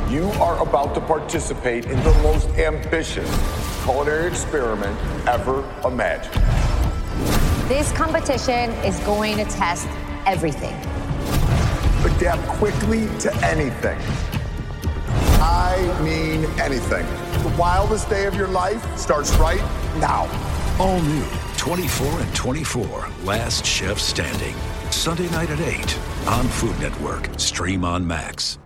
You are about to participate in the most ambitious culinary experiment ever imagined. This competition is going to test everything. Adapt quickly to anything. I mean anything. The wildest day of your life starts right now. All new 24 and 24, Last Chef Standing. Sunday night at 8 on Food Network. Stream on Max.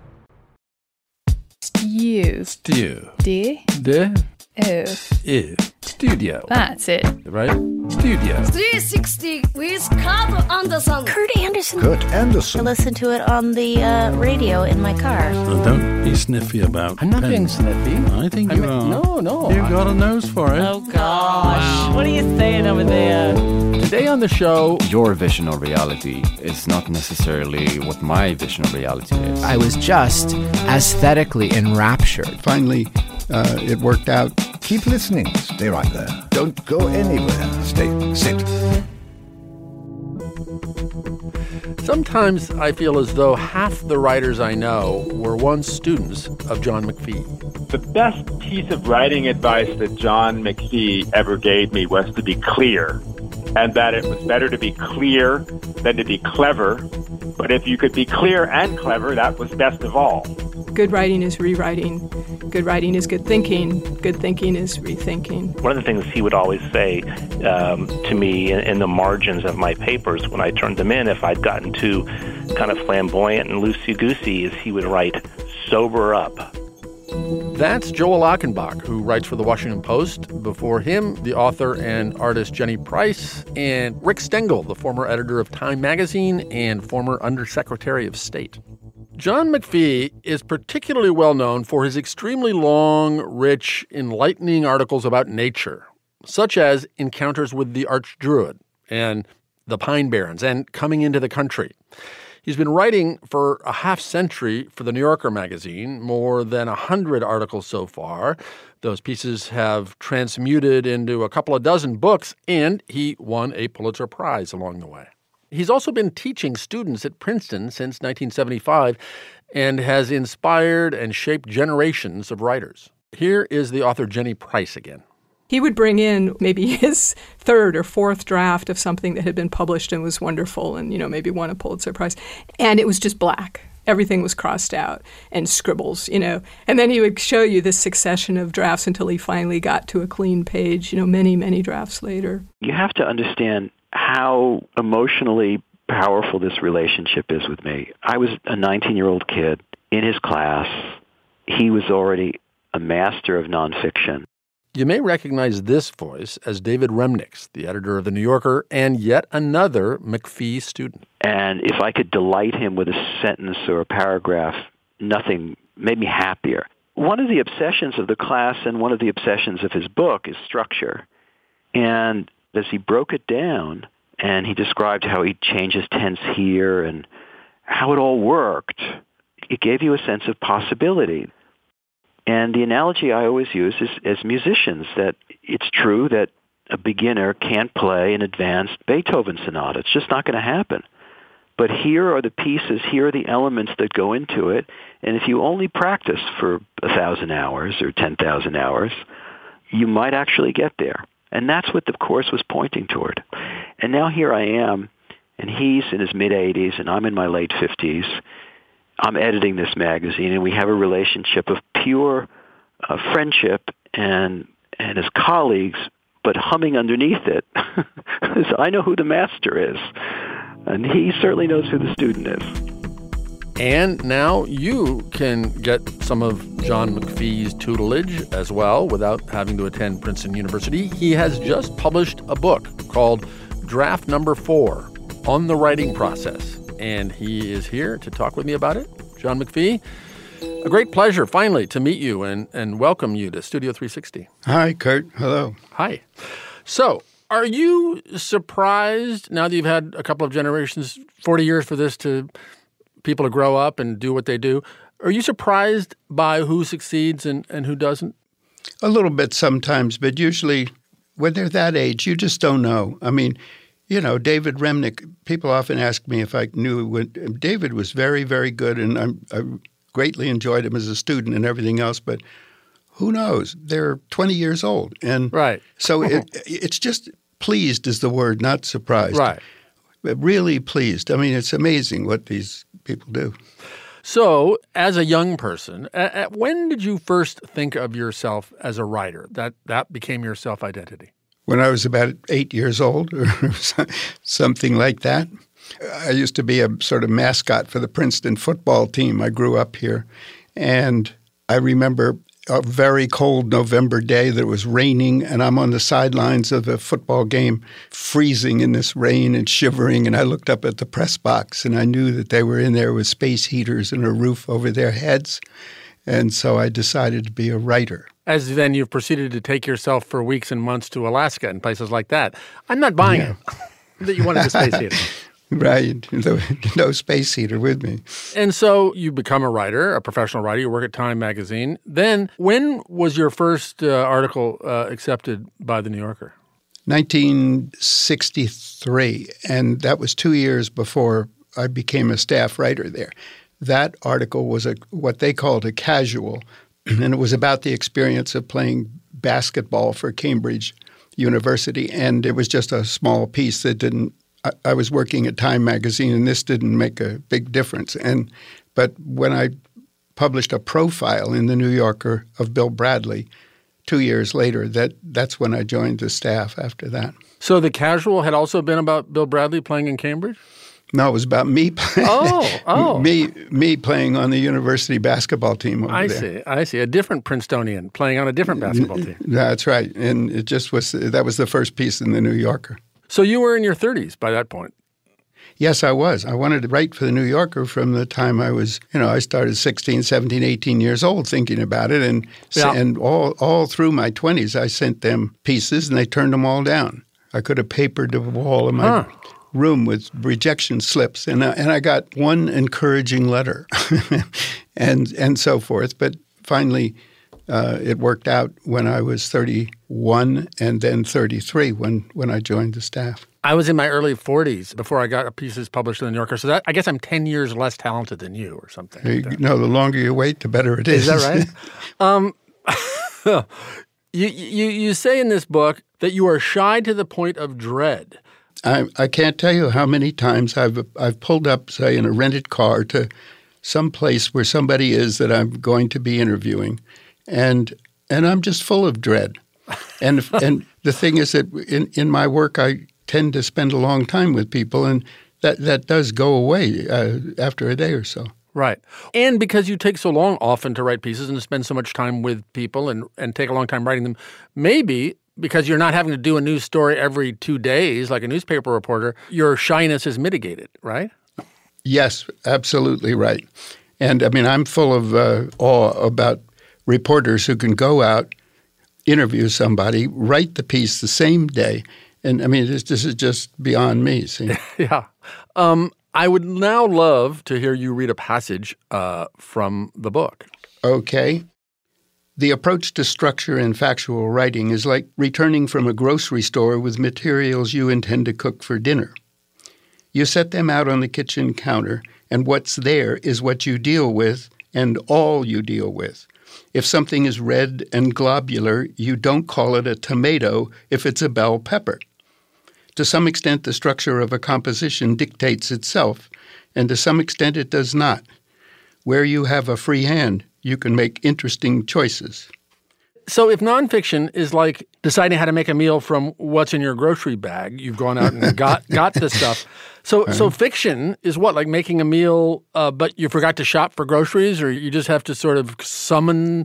Stew. D. Ew. Studio. That's it. Right? Studio. 360 with Kurt Anderson. Kurt Anderson. Kurt Anderson. I listen to it on the radio in my car. Well, don't be sniffy about I'm not pens. being sniffy. I think you are. No. You've got a nose for it. Oh, gosh. What are you saying over there? Today on the show, your vision of reality is not necessarily what my vision of reality is. I was just aesthetically enraptured. Finally, it worked out. Keep listening. Stay right there. Don't go anywhere. Sit. Sometimes I feel as though half the writers I know were once students of John McPhee. The best piece of writing advice that John McPhee ever gave me was to be clear, and that it was better to be clear than to be clever. But if you could be clear and clever, that was best of all. Good writing is rewriting. Good writing is good thinking. Good thinking is rethinking. One of the things he would always say to me in the margins of my papers when I turned them in, if I'd gotten too kind of flamboyant and loosey-goosey, is he would write, sober up. That's Joel Achenbach, who writes for The Washington Post. Before him, the author and artist Jenny Price, and Rick Stengel, the former editor of Time magazine and former Undersecretary of State. John McPhee is particularly well known for his extremely long, rich, enlightening articles about nature, such as Encounters with the Archdruid and The Pine Barrens and Coming into the Country. He's been writing for a half century for the New Yorker magazine, more than 100 articles so far. Those pieces have transmuted into a couple of dozen books, and he won a Pulitzer Prize along the way. He's also been teaching students at Princeton since 1975 and has inspired and shaped generations of writers. Here is the author Jenny Price again. He would bring in maybe his third or fourth draft of something that had been published and was wonderful and, maybe won a Pulitzer Prize. And it was just black. Everything was crossed out and scribbles, And then he would show you this succession of drafts until he finally got to a clean page, many, many drafts later. You have to understand how emotionally powerful this relationship is with me. I was a 19-year-old kid in his class. He was already a master of nonfiction. You may recognize this voice as David Remnick's, the editor of The New Yorker, and yet another McPhee student. And if I could delight him with a sentence or a paragraph, nothing made me happier. One of the obsessions of the class and one of the obsessions of his book is structure. And as he broke it down and he described how he changes tense here and how it all worked, it gave you a sense of possibility. And the analogy I always use is as musicians, that it's true that a beginner can't play an advanced Beethoven sonata. It's just not going to happen. But here are the pieces, here are the elements that go into it, and if you only practice for 1,000 hours or 10,000 hours, you might actually get there. And that's what the course was pointing toward. And now here I am, and he's in his mid-80s, and I'm in my late 50s. I'm editing this magazine, and we have a relationship of pure friendship and as colleagues, but humming underneath it, because I know who the master is, and he certainly knows who the student is. And now you can get some of John McPhee's tutelage as well without having to attend Princeton University. He has just published a book called Draft Number 4 on the Writing Process. And he is here to talk with me about it. John McPhee, a great pleasure, finally, to meet you and welcome you to Studio 360. Hi, Kurt. Hello. Hi. So, are you surprised, now that you've had a couple of generations, 40 years for this, to people to grow up and do what they do, are you surprised by who succeeds and who doesn't? A little bit sometimes, but usually when they're that age, you just don't know. I mean, David Remnick, people often ask me if I knew when David was very, very good, and I greatly enjoyed him as a student and everything else, but who knows? They're 20 years old. And right. So it's just pleased is the word, not surprised. Right. But really pleased. I mean, it's amazing what these people do. So, as a young person, when did you first think of yourself as a writer? That became your self-identity? When I was about 8 years old or something like that. I used to be a sort of mascot for the Princeton football team. I grew up here. And I remember a very cold November day that was raining, and I'm on the sidelines of a football game, freezing in this rain and shivering, and I looked up at the press box, and I knew that they were in there with space heaters and a roof over their heads, and so I decided to be a writer. As then you've proceeded to take yourself for weeks and months to Alaska and places like that. I'm not buying it that you wanted a space heater. Right. No space heater with me. And so you become a writer, a professional writer. You work at Time magazine. Then when was your first article accepted by The New Yorker? 1963. And that was 2 years before I became a staff writer there. That article was what they called a casual. And it was about the experience of playing basketball for Cambridge University. And it was just a small piece that didn't I was working at Time magazine, and this didn't make a big difference. But when I published a profile in The New Yorker of Bill Bradley 2 years later, that's when I joined the staff after that. So the casual had also been about Bill Bradley playing in Cambridge? No, it was about me playing. Oh. me playing on the university basketball team over there. I see. A different Princetonian playing on a different basketball team. That's right. And it just was that was the first piece in The New Yorker. So you were in your 30s by that point. Yes, I was. I wanted to write for The New Yorker from the time I was, I started 16, 17, 18 years old thinking about it. And all through my 20s, I sent them pieces and they turned them all down. I could have papered the wall in my room with rejection slips. And I got one encouraging letter and so forth. But finally, it worked out when I was 31 and then 33 when I joined the staff. I was in my early 40s before I got pieces published in The New Yorker. So I guess I'm 10 years less talented than you or something. No, the longer you wait, the better it is. Is that right? You say in this book that you are shy to the point of dread. I can't tell you how many times I've pulled up, say, in a rented car to some place where somebody is that I'm going to be interviewing. And I'm just full of dread. And the thing is that in my work, I tend to spend a long time with people, and that does go away after a day or so. Right. And because you take so long often to write pieces and to spend so much time with people and take a long time writing them, maybe because you're not having to do a news story every 2 days like a newspaper reporter, your shyness is mitigated, right? Yes, absolutely right. And I mean, I'm full of awe about reporters who can go out, interview somebody, write the piece the same day. And I mean, this is just beyond me. See? Yeah. I would now love to hear you read a passage from the book. Okay. The approach to structure in factual writing is like returning from a grocery store with materials you intend to cook for dinner. You set them out on the kitchen counter, and what's there is what you deal with and all you deal with. If something is red and globular, you don't call it a tomato if it's a bell pepper. To some extent, the structure of a composition dictates itself, and to some extent it does not. Where you have a free hand, you can make interesting choices. So if nonfiction is like deciding how to make a meal from what's in your grocery bag, you've gone out and got the stuff. So fiction is what, like making a meal, but you forgot to shop for groceries, or you just have to sort of summon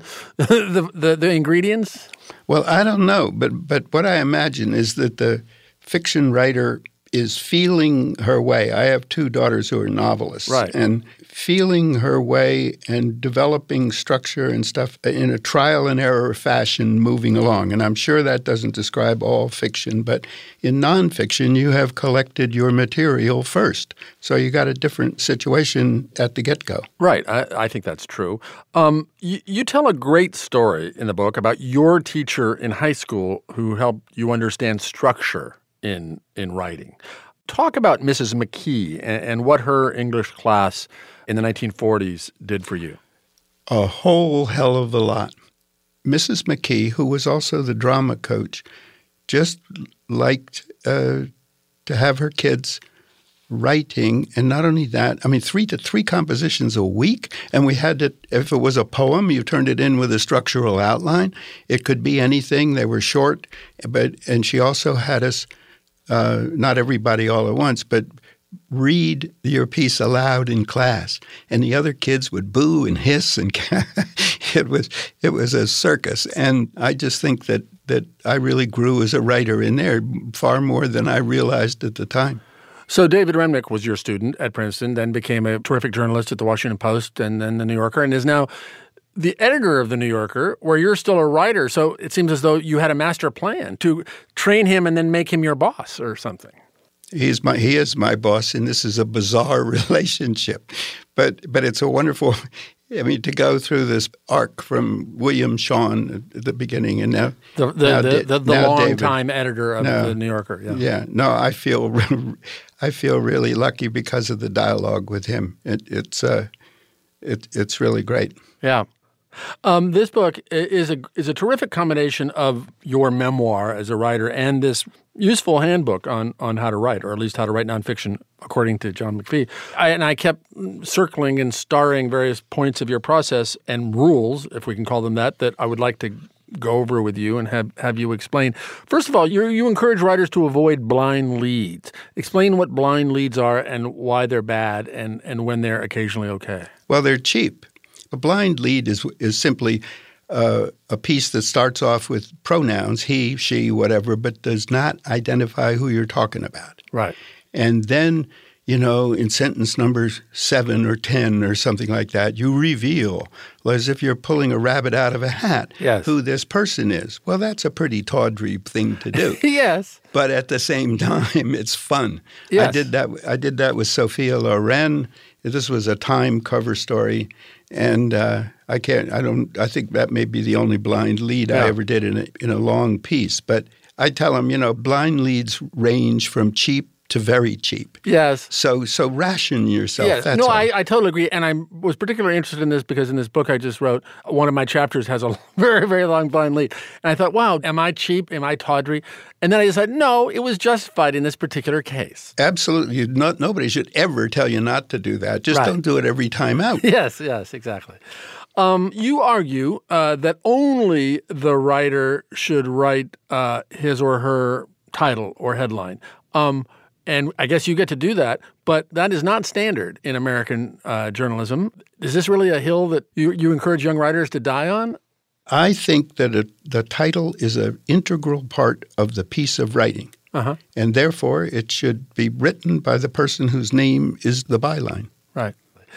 the ingredients? Well, I don't know, but what I imagine is that the fiction writer is feeling her way. I have two daughters who are novelists. Right. And feeling her way and developing structure and stuff in a trial and error fashion moving along. And I'm sure that doesn't describe all fiction, but in nonfiction, you have collected your material first. So you got a different situation at the get-go. Right. I think that's true. You tell a great story in the book about your teacher in high school who helped you understand structure in writing. Talk about Mrs. McKee and what her English class in the 1940s did for you. A whole hell of a lot. Mrs. McKee, who was also the drama coach, just liked to have her kids writing, and not only that, I mean, 3 to 3 compositions a week, and we had to, if it was a poem, you turned it in with a structural outline. It could be anything. They were short, and she also had us, not everybody all at once, but read your piece aloud in class, and the other kids would boo and hiss, and it was a circus. And I just think that I really grew as a writer in there far more than I realized at the time. So David Remnick was your student at Princeton, then became a terrific journalist at the Washington Post and then the New Yorker, and is now the editor of the New Yorker, where you're still a writer. So it seems as though you had a master plan to train him and then make him your boss or something. He is my boss, and this is a bizarre relationship, but it's a wonderful. I mean, to go through this arc from William Shawn at the beginning, and now the long-time editor of the New Yorker. Yeah. No, I feel really lucky because of the dialogue with him. It's really great. Yeah. This book is a terrific combination of your memoir as a writer and this useful handbook on how to write, or at least how to write nonfiction, according to John McPhee. I kept circling and starring various points of your process and rules, if we can call them that I would like to go over with you and have you explain. First of all, you encourage writers to avoid blind leads. Explain what blind leads are and why they're bad and when they're occasionally okay. Well, they're cheap. A blind lead is simply a piece that starts off with pronouns, he, she, whatever, but does not identify who you're talking about. Right. And then, in sentence number 7 or 10 or something like that, you reveal, as if you're pulling a rabbit out of a hat, who this person is. Well, that's a pretty tawdry thing to do. Yes. But at the same time, it's fun. Yes. I did that with Sophia Loren. This was a Time cover story. And I think that may be the only blind lead I ever did in a long piece. But I tell them, blind leads range from cheap to very cheap. Yes. So ration yourself. Yes. That's no, all. I totally agree. And I was particularly interested in this because in this book I just wrote, one of my chapters has a very, very long blind lead. And I thought, wow, am I cheap? Am I tawdry? And then I decided, no, it was justified in this particular case. Absolutely. Nobody should ever tell you not to do that. Just don't do it every time out. Yes, exactly. You argue that only the writer should write his or her title or headline. And I guess you get to do that, but that is not standard in American journalism. Is this really a hill that you encourage young writers to die on? I think that the title is an integral part of the piece of writing, and therefore it should be written by the person whose name is the byline. Right.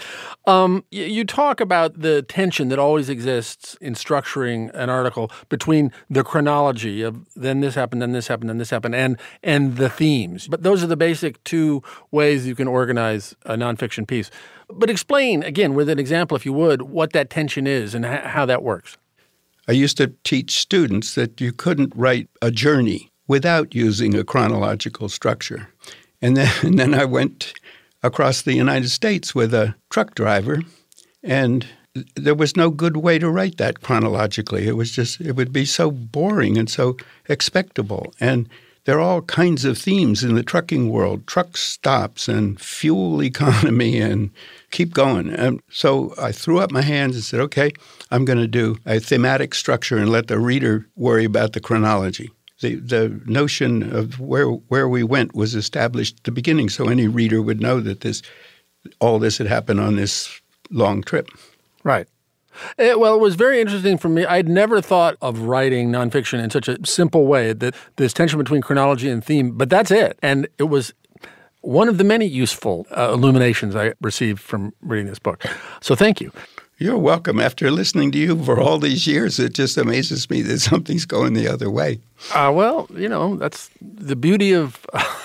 You talk about the tension that always exists in structuring an article between the chronology of then this happened, then this happened, then this happened, and the themes. But those are the basic 2 ways you can organize a nonfiction piece. But explain, again, with an example, if you would, what that tension is and how that works. I used to teach students that you couldn't write a journey without using a chronological structure. And then I went across the United States with a truck driver, and there was no good way to write that chronologically. It would be so boring and so expectable. And there are all kinds of themes in the trucking world, truck stops and fuel economy and keep going. And so I threw up my hands and said, okay, I'm going to do a thematic structure and let the reader worry about the chronology. The notion of where we went was established at the beginning, so any reader would know that all this had happened on this long trip. Right. Well, it was very interesting for me. I'd never thought of writing nonfiction in such a simple way, that this tension between chronology and theme, but that's it. And it was one of the many useful illuminations I received from reading this book. So thank you. You're welcome. After listening to you for all these years, it just amazes me that something's going the other way. Well, that's the beauty of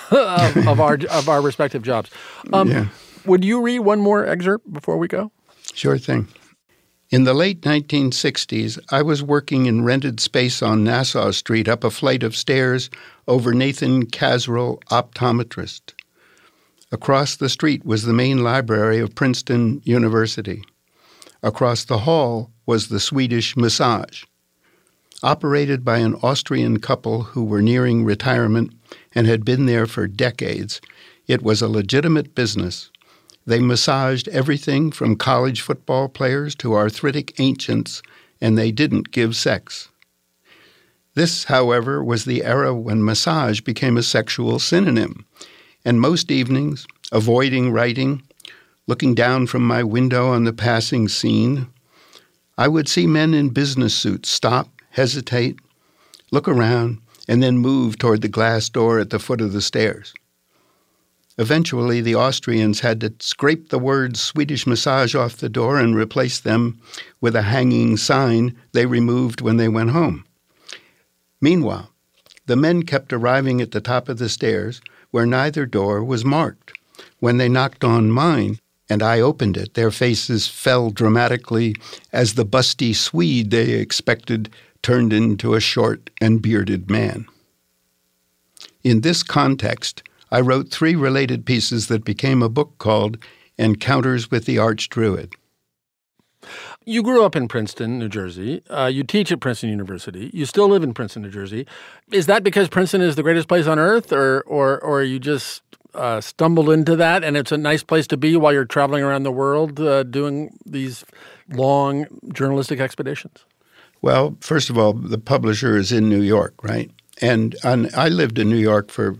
our respective jobs. Would you read one more excerpt before we go? Sure thing. In the late 1960s, I was working in rented space on Nassau Street up a flight of stairs over Nathan Casrell Optometrist. Across the street was the main library of Princeton University. Across the hall was the Swedish Massage. Operated by an Austrian couple who were nearing retirement and had been there for decades, it was a legitimate business. They massaged everything from college football players to arthritic ancients, and they didn't give sex. This, however, was the era when massage became a sexual synonym, and most evenings, avoiding writing, looking down from my window on the passing scene, I would see men in business suits stop, hesitate, look around, and then move toward the glass door at the foot of the stairs. Eventually, the Austrians had to scrape the words Swedish Massage off the door and replace them with a hanging sign they removed when they went home. Meanwhile, the men kept arriving at the top of the stairs where neither door was marked. When they knocked on mine, and I opened it, their faces fell dramatically as the busty Swede they expected turned into a short and bearded man. In this context, I wrote 3 related pieces that became a book called Encounters with the Archdruid. You grew up in Princeton, New Jersey. You teach at Princeton University. You still live in Princeton, New Jersey. Is that because Princeton is the greatest place on earth, or you just stumbled into that and it's a nice place to be while you're traveling around the world doing these long journalistic expeditions? Well, first of all, the publisher is in New York, right? And I lived in New York for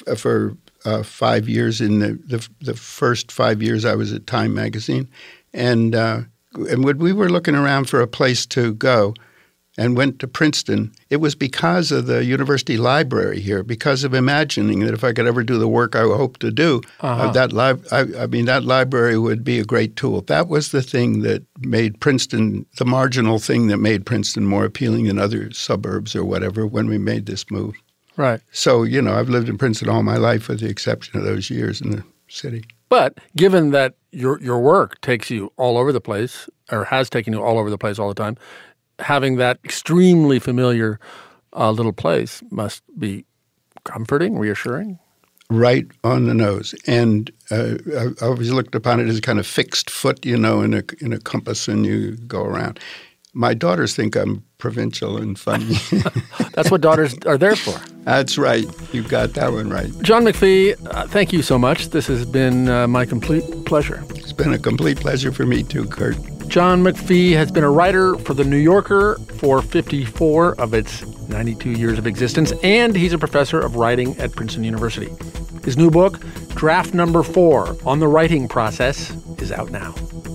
5 years. In the first 5 years, I was at Time magazine, and when we were looking around for a place to go, and went to Princeton, it was because of the university library here, because of imagining that if I could ever do the work I hoped to do, that library would be a great tool. That was the thing that made Princeton, the marginal thing that made Princeton more appealing than other suburbs or whatever when we made this move. Right. So, I've lived in Princeton all my life with the exception of those years in the city. But given that your work takes you all over the place, or has taken you all over the place all the time, having that extremely familiar little place must be comforting, reassuring. Right on the nose. And I always looked upon it as a kind of fixed foot, in a compass, and you go around. My daughters think I'm provincial and funny. That's what daughters are there for. That's right. You got that one right. John McPhee, thank you so much. This has been my complete pleasure. It's been a complete pleasure for me too, Kurt. John McPhee has been a writer for The New Yorker for 54 of its 92 years of existence, and he's a professor of writing at Princeton University. His new book, Draft Number 4 on the Writing Process, is out now.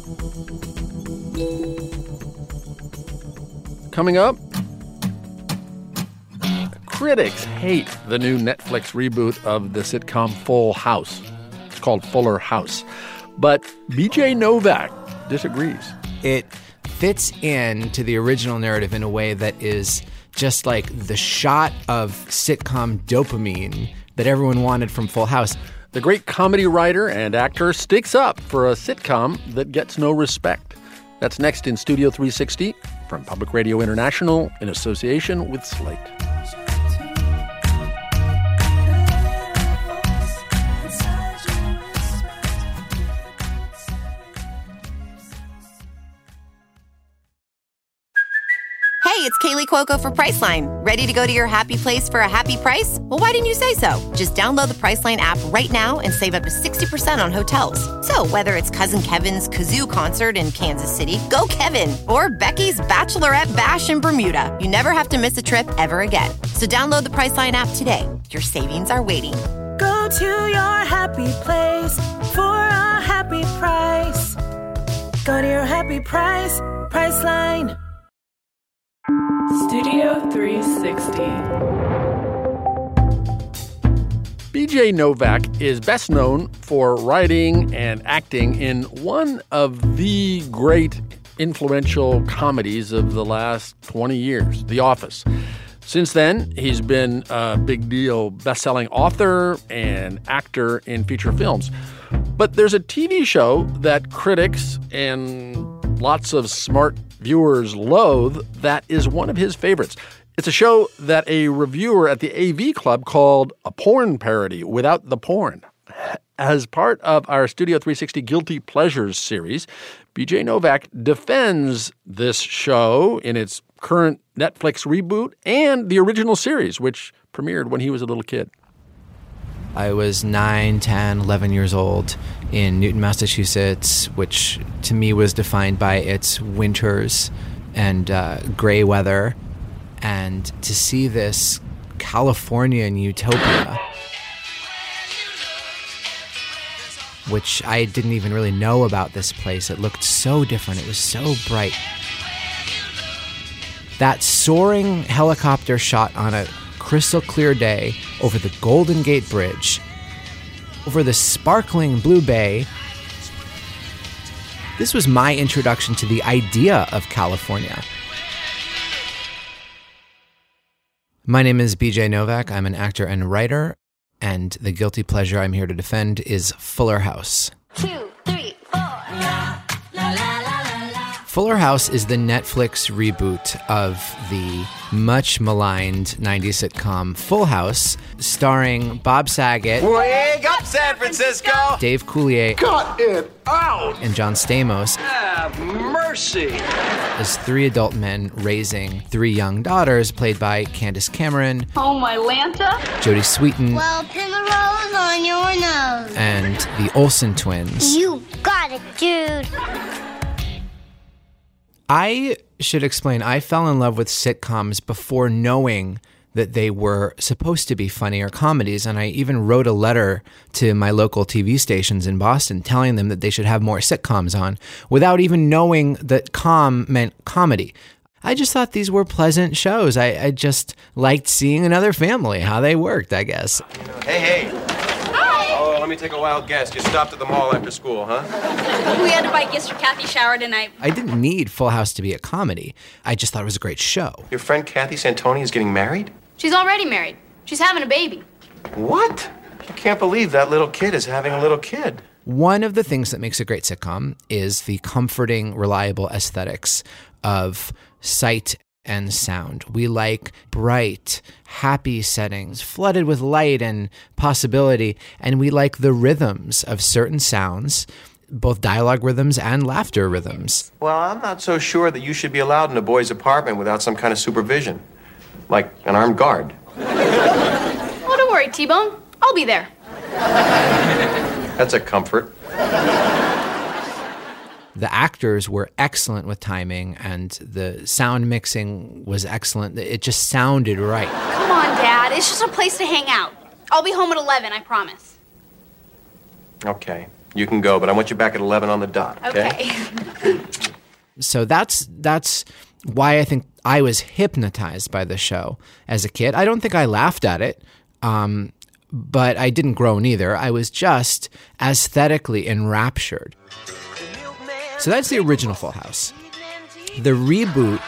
Coming up, critics hate the new Netflix reboot of the sitcom Full House. It's called Fuller House. But B.J. Novak disagrees. It fits into the original narrative in a way that is just like the shot of sitcom dopamine that everyone wanted from Full House. The great comedy writer and actor sticks up for a sitcom that gets no respect. That's next in Studio 360 from Public Radio International in association with Slate. Hey, it's Kaylee Cuoco for Priceline. Ready to go to your happy place for a happy price? Well, why didn't you say so? Just download the Priceline app right now and save up to 60% on hotels. So whether it's Cousin Kevin's Kazoo Concert in Kansas City, go Kevin, or Becky's Bachelorette Bash in Bermuda, you never have to miss a trip ever again. So download the Priceline app today. Your savings are waiting. Go to your happy place for a happy price. Go to your happy price, Priceline. Studio 360. B.J. Novak is best known for writing and acting in one of the great influential comedies of the last 20 years, The Office. Since then, he's been a big deal best-selling author and actor in feature films. But there's a TV show that critics and lots of smart viewers loathe that is one of his favorites. It's a show that a reviewer at the AV Club called a porn parody without the porn. As part of our Studio 360 Guilty Pleasures series, BJ Novak defends this show in its current Netflix reboot and the original series, which premiered when he was a little kid. I was 9, 10, 11 years old in Newton, Massachusetts, which to me was defined by its winters and gray weather. And to see this Californian utopia, which I didn't even really know about this place. It looked so different. It was so bright. That soaring helicopter shot on a crystal clear day over the Golden Gate Bridge, over the sparkling Blue Bay. This was my introduction to the idea of California. My name is BJ Novak. I'm an actor and writer, and the guilty pleasure I'm here to defend is Fuller House. 2, 3, 4. Fuller House is the Netflix reboot of the much maligned 90s sitcom Full House, starring Bob Saget, Wake up, San Francisco! Dave Coulier, Cut it out! and John Stamos. Have mercy! As three adult men raising three young daughters, played by Candace Cameron, Oh, my Lanta. Jodie Sweetin, Well, pin the rose on your nose. and the Olsen twins. You got it, dude. I should explain, I fell in love with sitcoms before knowing that they were supposed to be funny or comedies, and I even wrote a letter to my local TV stations in Boston telling them that they should have more sitcoms on without even knowing that com meant comedy. I just thought these were pleasant shows. I just liked seeing another family, how they worked, I guess. Hey. Oh, let me take a wild guess. You stopped at the mall after school, huh? We had to buy gifts for Kathy shower tonight. I didn't need Full House to be a comedy. I just thought it was a great show. Your friend Kathy Santoni is getting married? She's already married. She's having a baby. What? I can't believe that little kid is having a little kid. One of the things that makes a great sitcom is the comforting, reliable aesthetics of sight and sound. We like bright, happy settings, flooded with light and possibility, and we like the rhythms of certain sounds, both dialogue rhythms and laughter rhythms. Well, I'm not so sure that you should be allowed in a boy's apartment without some kind of supervision, like an armed guard. Oh, don't worry, T-Bone. I'll be there. That's a comfort. The actors were excellent with timing, and the sound mixing was excellent. It just sounded right. Come on, Dad. It's just a place to hang out. I'll be home at 11, I promise. Okay, you can go, but I want you back at 11 on the dot, okay? So that's why I think I was hypnotized by the show as a kid. I don't think I laughed at it, but I didn't groan either. I was just aesthetically enraptured. So that's the original Full House. The reboot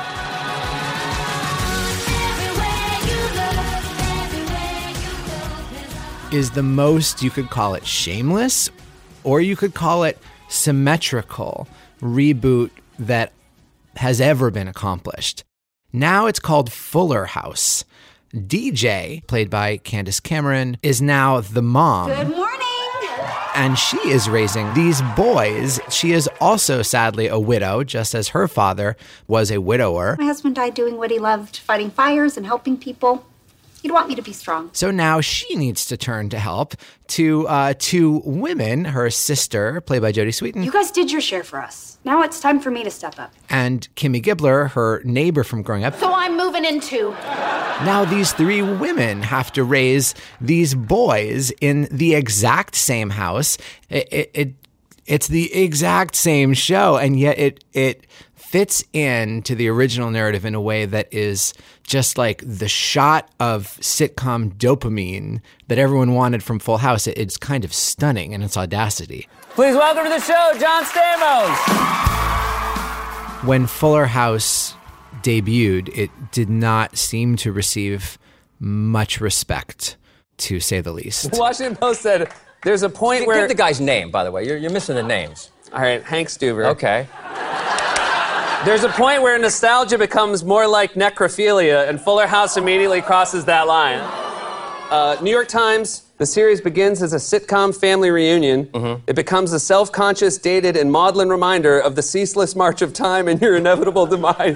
is the most, you could call it shameless, or you could call it symmetrical reboot that has ever been accomplished. Now it's called Fuller House. DJ, played by Candace Cameron, is now the mom. Good morning. And she is raising these boys. She is also, sadly, a widow, just as her father was a widower. My husband died doing what he loved, fighting fires and helping people. He'd want me to be strong. So now she needs to turn to help to two women, her sister, played by Jodie Sweetin. You guys did your share for us. Now it's time for me to step up. And Kimmy Gibbler, her neighbor from growing up. So I'm moving in too. Now these three women have to raise these boys in the exact same house. It's the exact same show, and yet it fits into the original narrative in a way that is just like the shot of sitcom dopamine that everyone wanted from Full House. It's kind of stunning in its audacity. Please welcome to the show, John Stamos. When Fuller House debuted, it did not seem to receive much respect, to say the least. The Washington Post said there's a point where... Give the guy's name, by the way. You're missing the names. All right, Hank Stuber. Okay. There's a point where nostalgia becomes more like necrophilia, and Fuller House immediately crosses that line. New York Times The series begins as a sitcom family reunion. It becomes a self-conscious, dated, and maudlin reminder of the ceaseless march of time and your inevitable demise.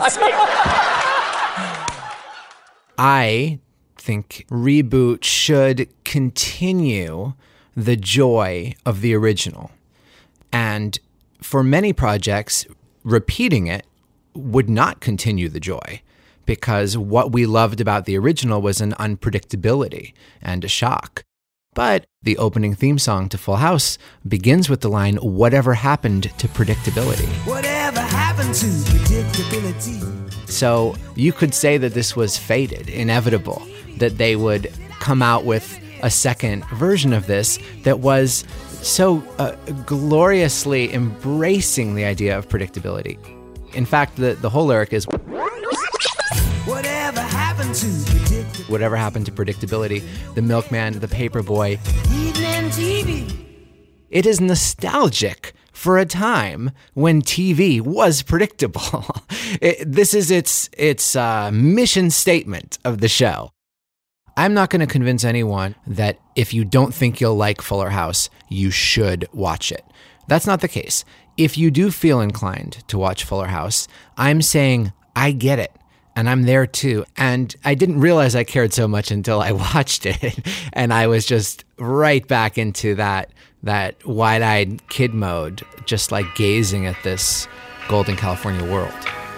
I think Reboot should continue the joy of the original. And for many projects, repeating it would not continue the joy, because what we loved about the original was an unpredictability and a shock. But the opening theme song to Full House begins with the line, "Whatever happened to predictability?" Whatever happened to predictability? So you could say that this was fated, inevitable, that they would come out with a second version of this that was so gloriously embracing the idea of predictability. In fact, the whole lyric is, Whatever happened to predictability? "Whatever happened to predictability? The milkman, the paper boy." Evening TV. It is nostalgic for a time when TV was predictable. This is its mission statement of the show. I'm not going to convince anyone that if you don't think you'll like Fuller House, you should watch it. That's not the case. If you do feel inclined to watch Fuller House, I'm saying I get it. And I'm there too. And I didn't realize I cared so much until I watched it. And I was just right back into that wide-eyed kid mode, just like gazing at this golden California world.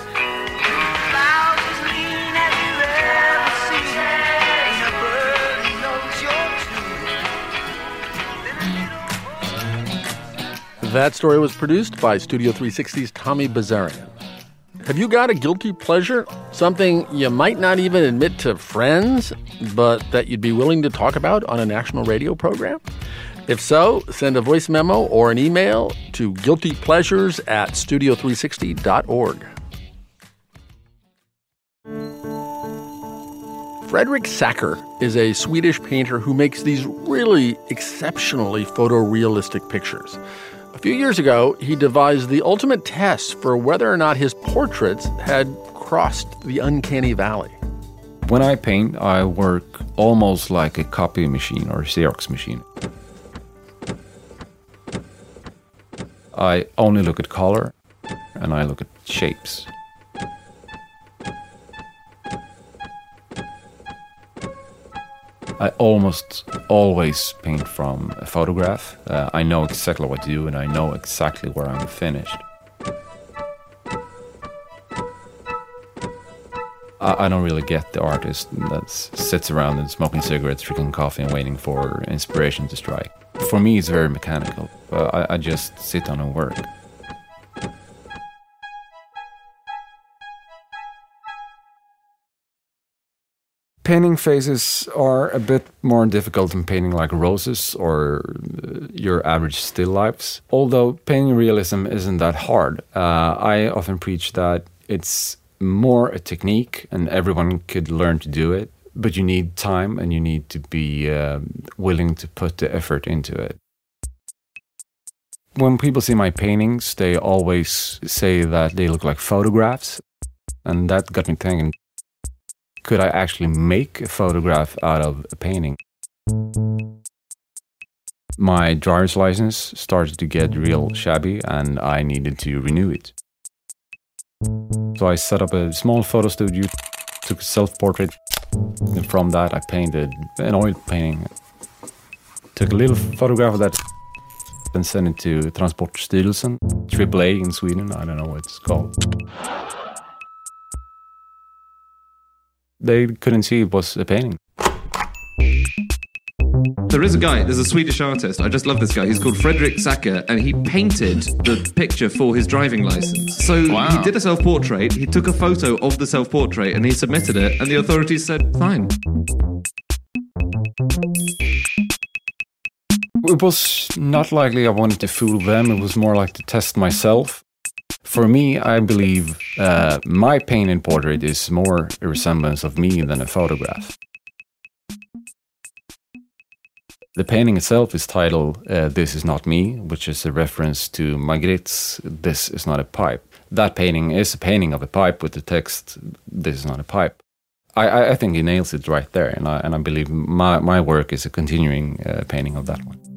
That story was produced by Studio 360's Tommy Bazarian. Have you got a guilty pleasure? Something you might not even admit to friends, but that you'd be willing to talk about on a national radio program? If so, send a voice memo or an email to guiltypleasures@studio360.org. Fredrik Sacker is a Swedish painter who makes these really exceptionally photorealistic pictures. A few years ago, he devised the ultimate test for whether or not his portraits had crossed the uncanny valley. When I paint, I work almost like a copy machine or a Xerox machine. I only look at color and I look at shapes. I almost always paint from a photograph. I know exactly what to do and I know exactly where I'm finished. I don't really get the artist that sits around and smoking cigarettes, drinking coffee and waiting for inspiration to strike. For me, it's very mechanical. I just sit down and work. Painting faces are a bit more difficult than painting like roses or your average still lifes. Although painting realism isn't that hard, I often preach that it's more a technique and everyone could learn to do it, but you need time and you need to be willing to put the effort into it. When people see my paintings, they always say that they look like photographs, and that got me thinking, could I actually make a photograph out of a painting? My driver's license started to get real shabby and I needed to renew it. So I set up a small photo studio, took a self-portrait, and from that I painted an oil painting. Took a little photograph of that and sent it to Transportstyrelsen, AAA in Sweden, I don't know what it's called. They couldn't see it was a painting. There's a Swedish artist, I just love this guy, he's called Fredrik Sacker, and he painted the picture for his driving license. So He did a self-portrait, he took a photo of the self-portrait and he submitted it, and the authorities said, fine. It was not likely I wanted to fool them, it was more like to test myself. For me, I believe my painted portrait is more a resemblance of me than a photograph. The painting itself is titled This Is Not Me, which is a reference to Magritte's This Is Not a Pipe. That painting is a painting of a pipe with the text, This Is Not a Pipe. I think he nails it right there, and I believe my work is a continuing painting of that one.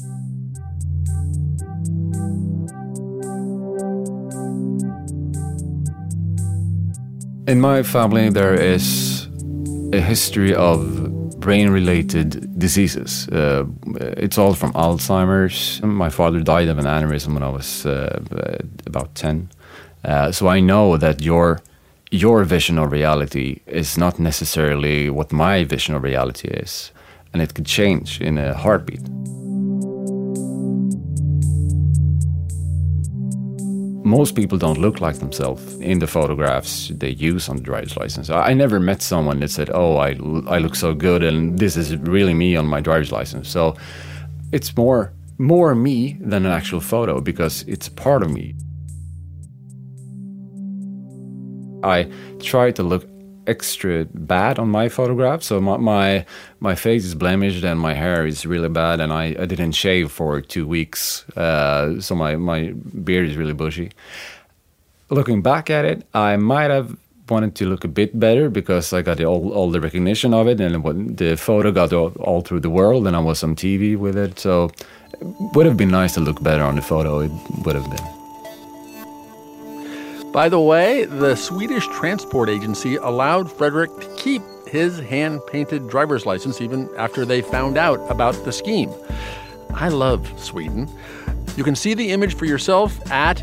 In my family, there is a history of brain-related diseases. It's all from Alzheimer's. My father died of an aneurysm when I was about 10. So I know that your vision of reality is not necessarily what my vision of reality is, and it could change in a heartbeat. Most people don't look like themselves in the photographs they use on the driver's license. I never met someone that said, oh, I look so good and this is really me on my driver's license. So it's more me than an actual photo because it's part of me. I try to look extra bad on my photograph. So my face is blemished and my hair is really bad, and I didn't shave for 2 weeks. So my beard is really bushy. Looking back at it, I might have wanted to look a bit better because I got all the recognition of it, and the photo got all through the world, and I was on TV with it. So it would have been nice to look better on the photo. It would have been. By the way, the Swedish transport agency allowed Fredrik to keep his hand-painted driver's license even after they found out about the scheme. I love Sweden. You can see the image for yourself at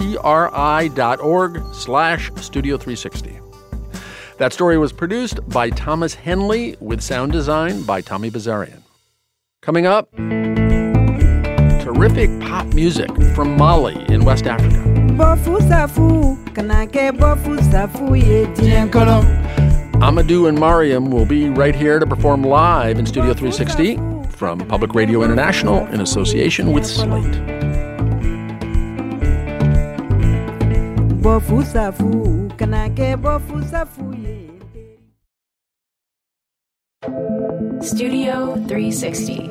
pri.org/Studio360. That story was produced by Thomas Henley with sound design by Tommy Bazarian. Coming up, terrific pop music from Mali in West Africa. Amadou and Mariam will be right here to perform live in Studio 360 from Public Radio International in association with Slate. Studio 360.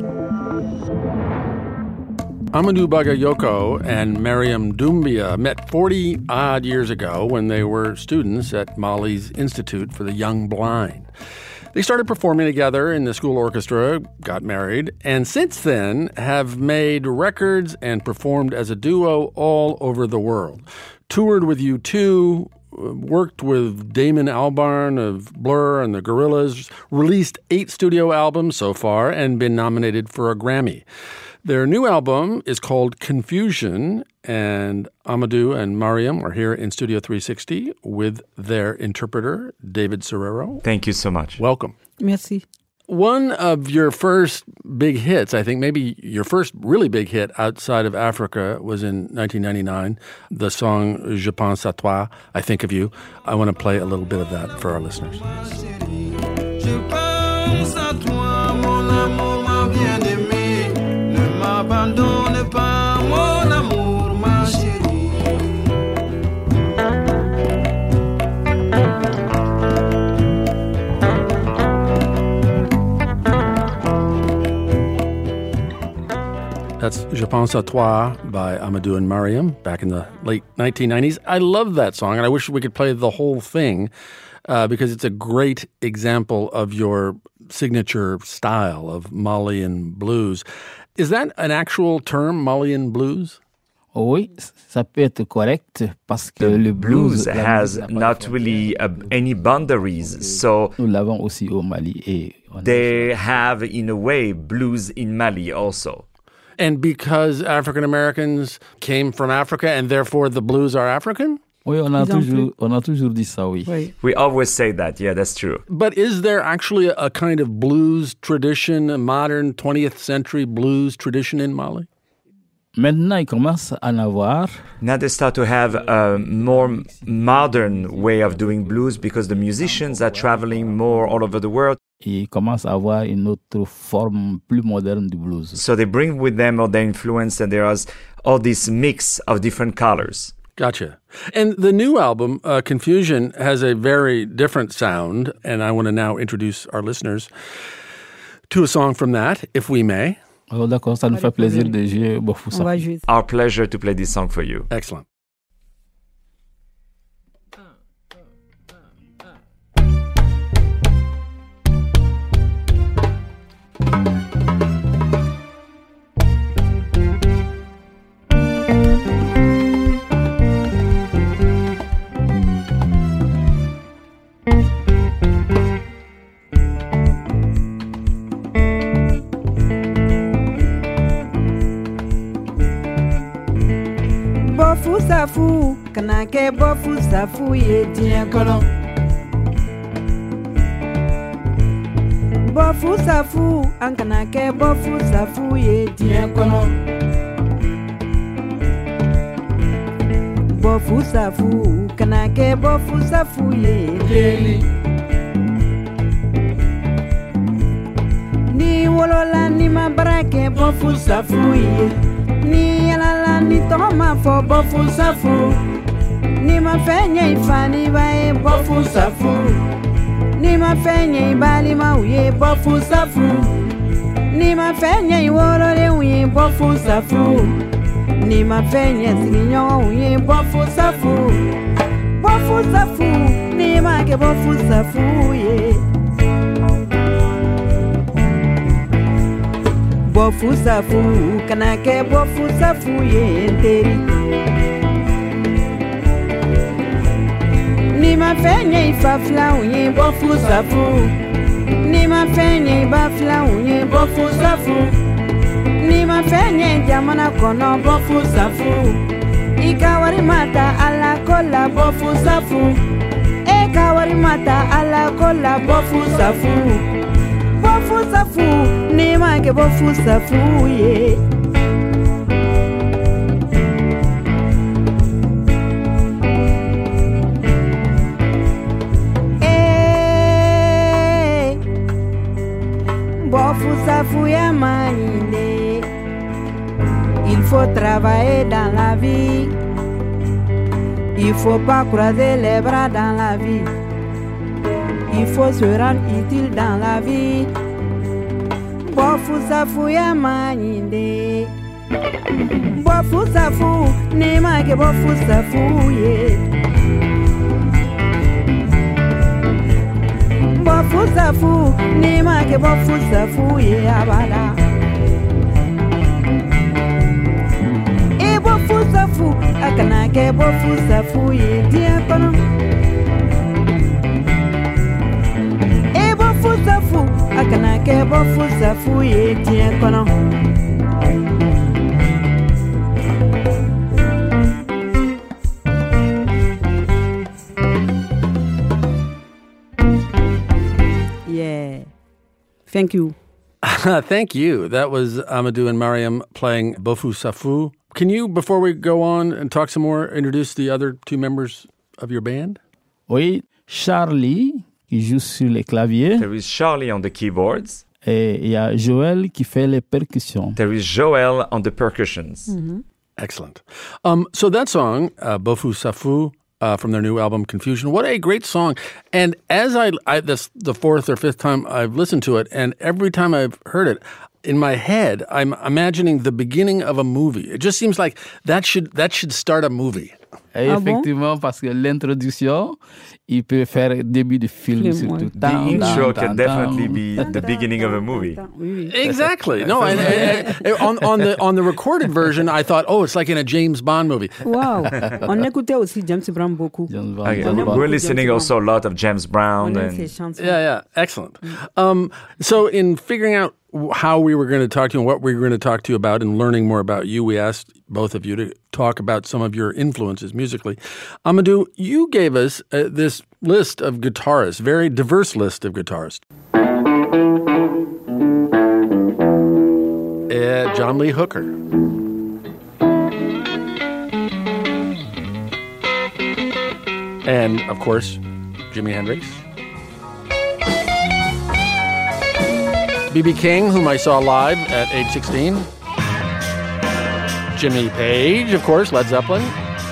Amadou Bagayoko and Mariam Doumbia met 40-odd years ago when they were students at Mali's Institute for the Young Blind. They started performing together in the school orchestra, got married, and since then have made records and performed as a duo all over the world. Toured with U2, worked with Damon Albarn of Blur and the Gorillaz, released 8 studio albums so far, and been nominated for a Grammy. Their new album is called Confusion, and Amadou and Mariam are here in Studio 360 with their interpreter, David Serrero. Thank you so much. Welcome. Merci. One of your first big hits, I think maybe your first really big hit outside of Africa, was in 1999, the song Je pense à toi, I Think of You. I want to play a little bit of that for our listeners. Je pense à toi, mon amour, ma bien-aimée. N'abandonne pas mon amour, ma chérie. That's Je pense à toi by Amadou and Mariam back in the late 1990s. I love that song, and I wish we could play the whole thing because it's a great example of your signature style of Malian blues. Is that an actual term, Malian blues? Oui, ça peut être correct parce que the le blues has not really any boundaries, so nous l'avons aussi au Mali et they have in a way blues in Mali also. And because African Americans came from Africa and therefore the blues are African? Oui, on a toujours dit ça, oui. We always say that, yeah, that's true. But is there actually a kind of blues tradition, a modern 20th century blues tradition in Mali? Maintenant, il commence à en avoir. Now they start to have a more modern way of doing blues because the musicians are traveling more all over the world. Il commence à avoir une autre forme plus moderne du blues. So they bring with them all their influence, and there is all this mix of different colors. Gotcha. And the new album, Confusion, has a very different sound, and I want to now introduce our listeners to a song from that, if we may. Oh, d'accord, ça nous fait plaisir de jouer Bafoussa. Our pleasure to play this song for you. Excellent. safu kana ke bofu safu ye diɲɛ kɔnɔ bofu safu an kana kɛ bofu safu ye diɲɛ kɔnɔ bofu safu kana kɛ bofu safu ye deli ni wolola ni ma bara kɛ bofu safu ye ni yalala ni tɔgɔ ma fɔ bofu safu ni ma fɛn ɲɛ i fa ni ba ye bofu safu ni ma fɛn ɲɛ i balimaw ye bofu safu ni ma fɛn ɲɛ i wololenw ye bofu safu ni ma fɛn ɲɛ sigiɲɔgɔnw ye bofu safu bofu safu ni ma kɛ bofu safu ye bofu safu kana kɛ bofu safu ye n teri ni ma fɛn ɲɛ i fa filanw ye bofu safu ni ma fɛn ɲɛ i ba filanw ye bofu safu ni ma fɛn ɲɛ jamana kɔnɔ bofu safu i ka wari ma ta ala ko la bofu safu e ka wari ma ta ala ko la bofu safu bofu safu ni ma kɛ bofu safu ye bofu safu ya manine il faut travailler dans la vie il faut pas croiser les bras dans la vie il faut se rendre utile dans la vie bofu safu ya manine bofu safu ni ma ke bofu safu ye bofu safu ni ma ke bofu safu ye abada e bofu safu akana ke bofu safu ye diɲɛ kɔnɔ e bofu safu akana ke bofu safu ye diɲɛ kɔnɔ Thank you. Thank you. That was Amadou and Mariam playing Bofu Safu. Can you, before we go on and talk some more, introduce the other two members of your band? Oui, Charlie, qui joue sur les claviers. There is Charlie on the keyboards. Et il y a Joël qui fait les percussions. There is Joël on the percussions. Mm-hmm. Excellent. So that song, Bofu Safu, from their new album, Confusion. What a great song. And as this the fourth or fifth time I've listened to it, and every time I've heard it, in my head, I'm imagining the beginning of a movie. It just seems like that should start a movie. Et effectivement, parce que l'introduction, il peut faire début de film surtout. The intro can definitely be the beginning of a movie. Exactly. No, on the recorded version, I thought, oh, it's like in a James Bond movie. Wow. On écoutait aussi James Brown beaucoup. Okay. We're listening also a lot of James Brown. Yeah. Excellent. So in figuring out how we were going to talk to you and what we were going to talk to you about and learning more about you, we asked both of you to talk about some of your influences musically. Amadou, you gave us this list of guitarists, very diverse list of guitarists. John Lee Hooker. And, of course, Jimi Hendrix. B.B. King, whom I saw live at age 16. Jimmy Page, of course, Led Zeppelin.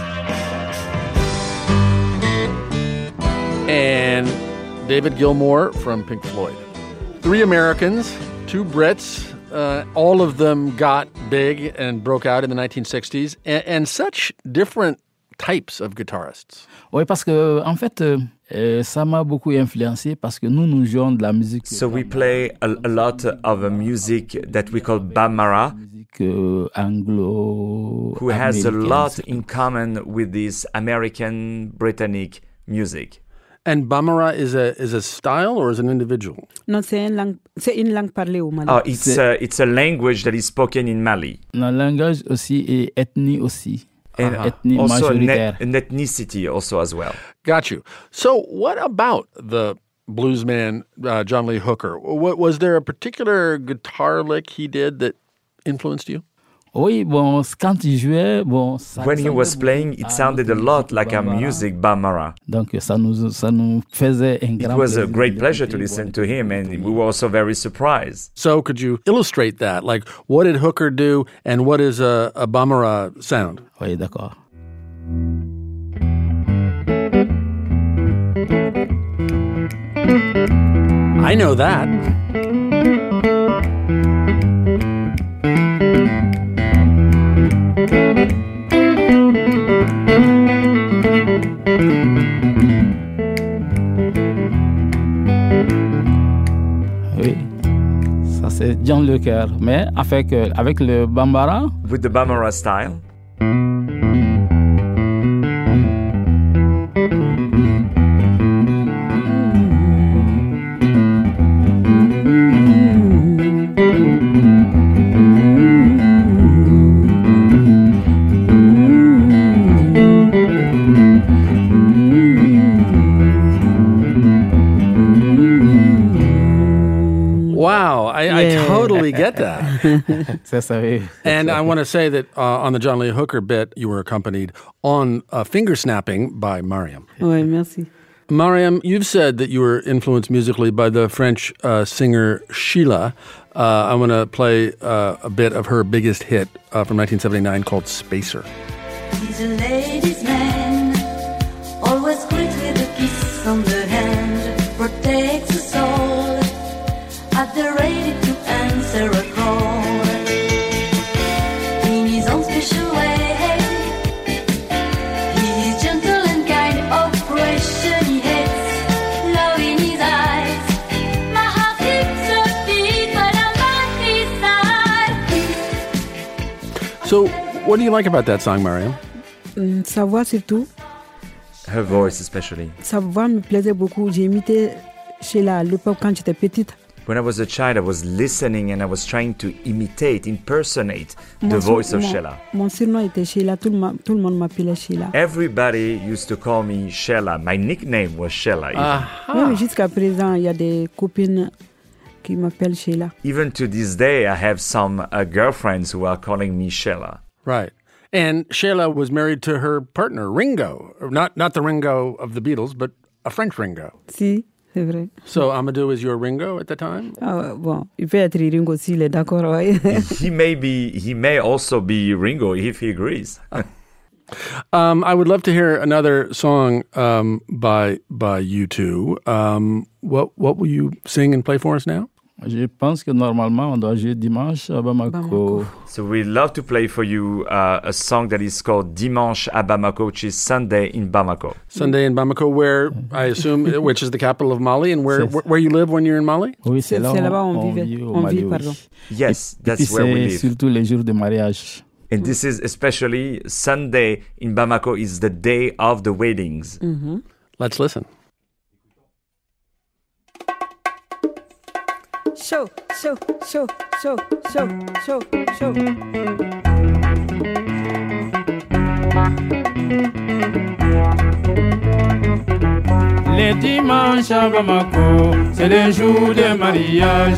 And David Gilmour from Pink Floyd. 3 Americans, 2 Brits. All of them got big and broke out in the 1960s. And such different types of guitarists. Oui, parce que, en fait, ça m'a beaucoup influencé parce que nous jouons de la musique. So we play a lot of a music that we call Bambara, Anglo, who has a lot in common with this American Britannic music. And Bambara is a style or is an individual? Non, c'est une langue parlée au Mali. Oh, it's a language that is spoken in Mali. Le langage aussi et ethnie aussi. And also an ethnicity also as well. Got you. So what about the bluesman John Lee Hooker? Was there a particular guitar lick he did that influenced you? Oui, bon, quand il jouait, bon, when he was playing, it sounded a lot like our music Bambara. Donc ça nous faisait un grand It was a great pleasure to listen to him, and we were also very surprised. So could you illustrate that? Like, what did Hooker do, and what is a Bambara sound? Oui, d'accord. I know that. Oui, ça c'est John Le Coeur, mais avec le Bambara. With the Bambara style. Wow, I totally get that. And I want to say that on the John Lee Hooker bit, you were accompanied on finger snapping by Mariam. Oui, merci. Mariam, you've said that you were influenced musically by the French singer Sheila. I want to play a bit of her biggest hit from 1979 called Spacer. He's a ladies' man, always greet with a kiss on the hand, protects us all, at the ready to answer a call. In his own special way, he is gentle and kind, oppression he hates, love in his eyes. My heart keeps a beat when I'm by his side. So, what do you like about that song, Mariam? Sa voix surtout. Her voice especially. Sa voix me plaisait beaucoup. J'ai imité Sheila à l'époque quand j'étais petite. When I was a child, I was listening and I was trying to impersonate the voice of Sheila. Mon surnom était Sheila. Tout le monde m'appelait Sheila. Everybody used to call me Sheila. My nickname was Sheila. Même jusqu'à présent, il y a des copines qui m'appellent Sheila. Even to this day, I have some girlfriends who are calling me Sheila. Right. And Sheila was married to her partner, Ringo. Not the Ringo of the Beatles, but a French Ringo. Si, c'est vrai. So Amadou was your Ringo at the time? Bon, il peut être Ringo s'il est d'accord, ouais. He may also be Ringo if he agrees. I would love to hear another song by you two. What will you sing and play for us now? Je pense que normalement on doit jouer dimanche à Bamako. So we'd love to play for you a song that is called Dimanche à Bamako, which is Sunday in Bamako. Sunday in Bamako, where I assume, which is the capital of Mali, and where you live when you're in Mali? Oui, c'est là-bas on vit, pardon. Yes, that's where we live. Surtout les jours de mariage. And this is especially Sunday in Bamako is the day of the weddings. Mm-hmm. Let's listen. Show. Les dimanches à Bamako, c'est les jours de mariage.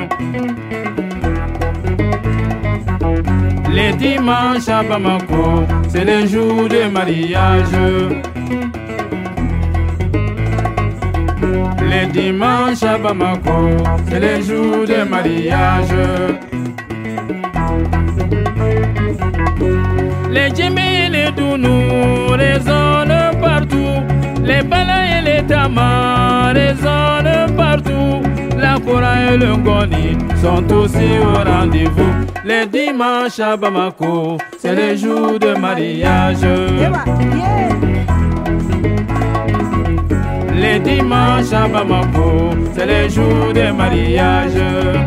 Les dimanches à Bamako, c'est les jours de mariage. Les dimanches à Bamako, c'est les jours de mariage. Les djemmis et les dounous résonnent partout. Les balas et les tamas résonnent partout. La kora et le ngoni sont aussi au rendez-vous. Les dimanches à Bamako, c'est les jours de mariage. Les dimanches à Bamako, c'est les jours de mariage.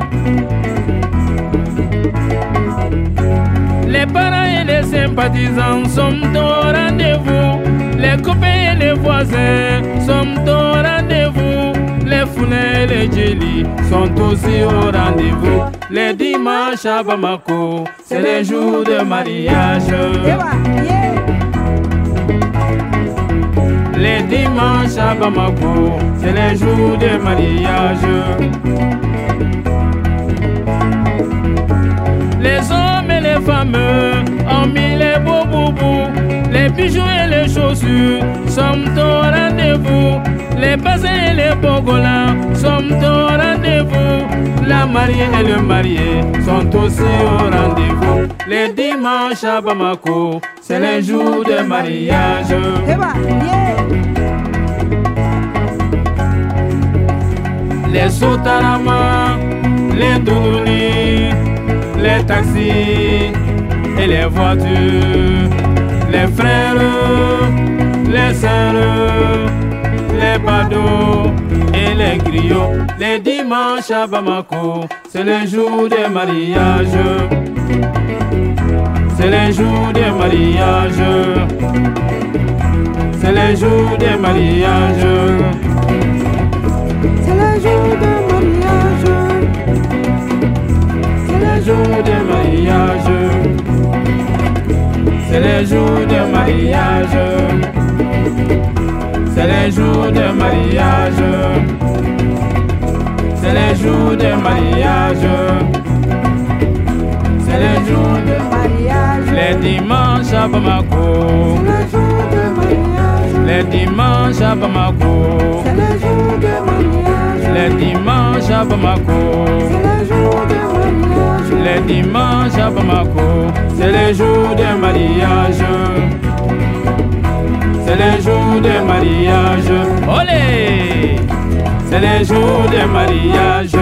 Les parents et les sympathisants sont au rendez-vous. Les copains et les voisins sont au rendez-vous. Les foulins et les djélis sont aussi au rendez-vous. Les dimanches à Bamako, c'est les jours de mariage. Les dimanches à Bamako, c'est les jours de mariage. Les hommes et les femmes ont mis les beaux boubous, les bijoux et les chaussures sont au rendez-vous. Les bassins et les bogolins sont au rendez-vous. La mariée et le marié sont aussi au rendez-vous. Les dimanches à Bamako, c'est les jours de mariage. Les sotarama, les doudouni, les taxis et les voitures, les frères, les sœurs, les badauds et les griots. Les dimanches à Bamako, c'est le jour des mariages. C'est le jour des mariages. C'est le jour des mariages. C'est le jour des mariages. C'est le jour des mariages. C'est le jour des mariages. C'est le jour des mariages. C'est le jour des mariages. C'est le jour des mariages. Les dimanches à Bamako. Les dimanches à Bamako. C'est le jour des mariages. Les dimanches à Bamako. C'est le jour des mariages. Les dimanches à Bamako. C'est le jour des mariages. C'est le jour des mariages. Olé! C'est le jour des mariages.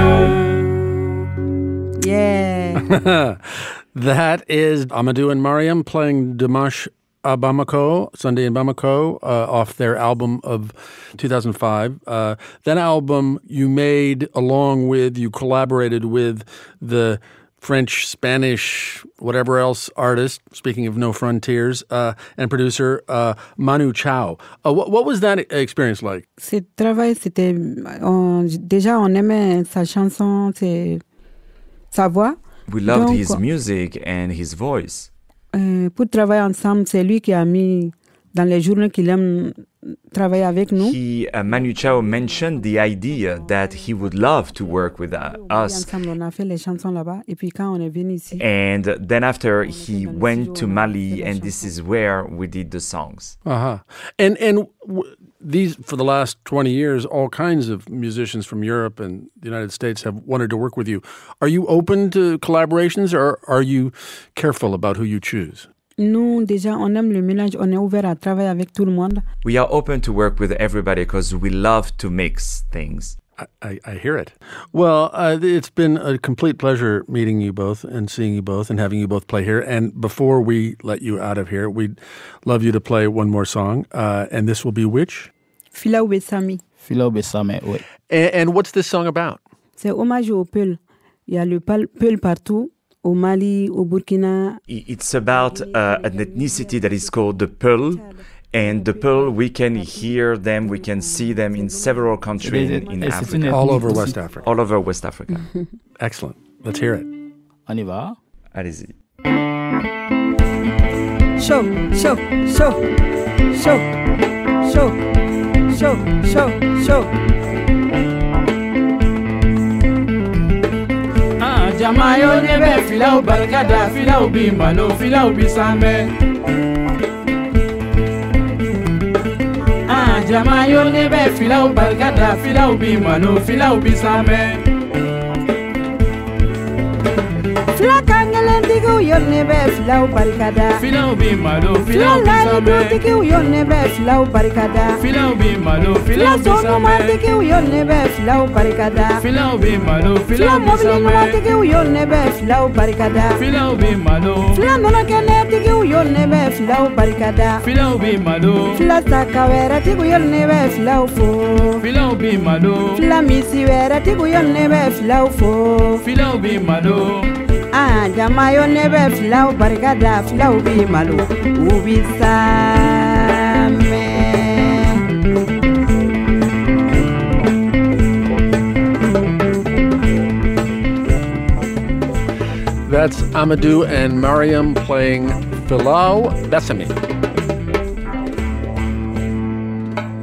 Yeah. That is Amadou and Mariam playing Dimanche à Bamako, Sunday in Bamako, off their album of 2005. That album you made you collaborated with the French, Spanish, whatever else artist, speaking of No Frontiers, and producer Manu Chao. What was that experience like? Ce travail, c'était... déjà, on aimait sa chanson, sa voix. We loved his music and his voice. Pour travailler ensemble, c'est lui qui a mis dans les journées qu'il aime travailler avec nous. Manu Chao mentioned the idea that he would love to work with us. Ensemble, on a fait les chansons là-bas. Et puis quand on est venu ici. And then after he went to Mali, and this is where we did the songs. And these, for the last 20 years, all kinds of musicians from Europe and the United States have wanted to work with you. Are you open to collaborations, or are you careful about who you choose? Nous, déjà, on aime le mélange. On est ouvert à travailler avec tout le monde. We are open to work with everybody because we love to mix things. I hear it. Well, it's been a complete pleasure meeting you both and seeing you both and having you both play here. And before we let you out of here, we'd love you to play one more song. And this will be which? Filaou Bessami. Filaou Bessami, oui. And what's this song about? C'est hommage au Peul. Il y a le Peul partout. Au Mali, au Burkina. It's about an ethnicity that is called the Peul. And the Peul, we can hear them, we can see them in several countries in Africa. All over West Africa. All over West Africa. Excellent. Let's hear it. On y va. Allez-y. Chaud, chaud, chaud, chaud, chaud, chaud, chaud, chaud. Jamayo nebe filaou barkada, filaou bimalo, filaou bisame. Jamayo nebe filaou barkada, filaou bimalo, filaou bisame. Fila kangelen digu yon nebe filaou barkada. Filaou bimalo, filaou bisame. Fila digu yon nebe filaou barkada. Filaou bimalo, filaou bisame. Fila sonu digu yon nebe filaou barkada. Filaou bimalo, filaou bisame. Fila digu yon nebe filaou barkada. Filaou bimalo. Fila nono kene digu yon nebe filaou barkada. Filaou bimalo. Fila sakawera digu yon nebe filaou fo. Filaou bimalo. Fila misiwera digu yon nebe filaou fo. Filaou bimalo. Jamayo nebe filaou barkada, filaou bimalo, ubisame. That's Amadou and Mariam playing Filaou Bessami.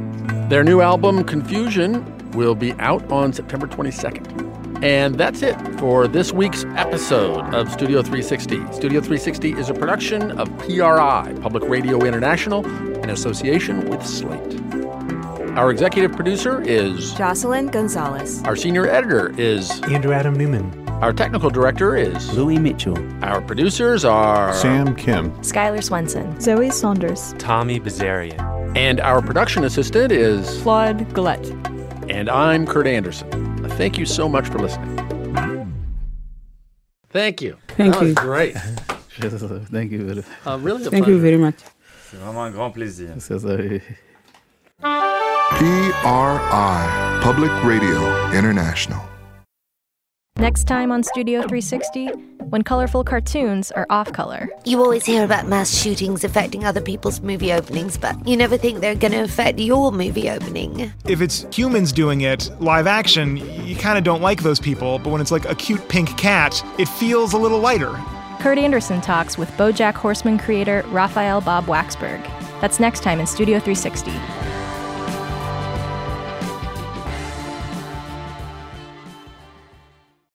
Their new album, Confusion, will be out on September 22nd. And that's it for this week's episode of Studio 360. Studio 360 is a production of PRI, Public Radio International, in association with Slate. Our executive producer is Jocelyn Gonzalez. Our senior editor is Andrew Adam Newman. Our technical director is Louis Mitchell. Our producers are Sam Kim, Skylar Swenson, Zoe Saunders, Tommy Bazarian. And our production assistant is Claude Gillette. And I'm Kurt Anderson. Thank you so much for listening. Thank you. Thank that you. was great. Thank you very much. Really a Thank pleasure. you very much. C'est vraiment un grand plaisir. PRI, Public Radio International. Next time on Studio 360, when colorful cartoons are off color. You always hear about mass shootings affecting other people's movie openings, but you never think they're going to affect your movie opening. If it's humans doing it, live action, you kind of don't like those people, but when it's like a cute pink cat, it feels a little lighter. Kurt Anderson talks with BoJack Horseman creator Raphael Bob Waxberg. That's next time in Studio 360.